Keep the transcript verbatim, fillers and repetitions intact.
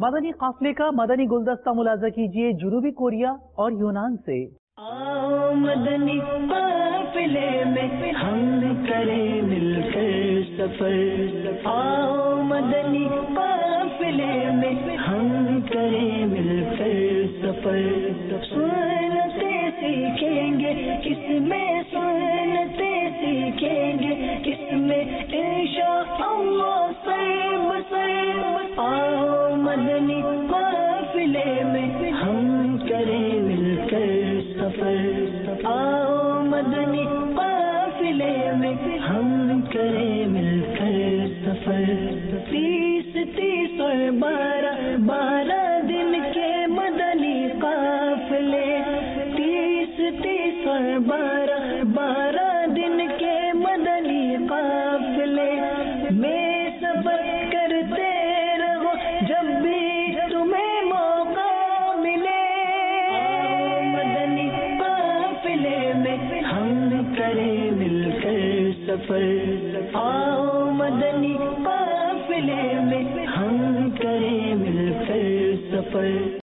مدنی قافلے کا مدنی گلدستہ ملاحظہ کیجیے جنوبی کوریا اور یونان سے۔ آؤ مدنی قافلے میں ہم کریں مل کر سفر، آؤ مدنی قافلے میں ہم کریں مل کر سفر، سنتے سیکھیں گے کس میں، سنتے سیکھیں گے کس میں، انشاءاللہ سر بسر، آؤ مدنی قافلے میں ہم کریں مل کر سفر، آؤ مدنی قافلے میں ہم کریں مل کر سفر، تیس تیس اور بارہ بارہ دن کے مدنی قافلے، تیس تیس اور بارہ بارہ دن کے مدنی قافلے میں سفر کرتے رہو جب بھی تمہیں موقع ملے، مدنی قافلے میں ہم کریں مل کر سفر، آؤ مدنی قافلے میں ہم کریں مل کر سفر۔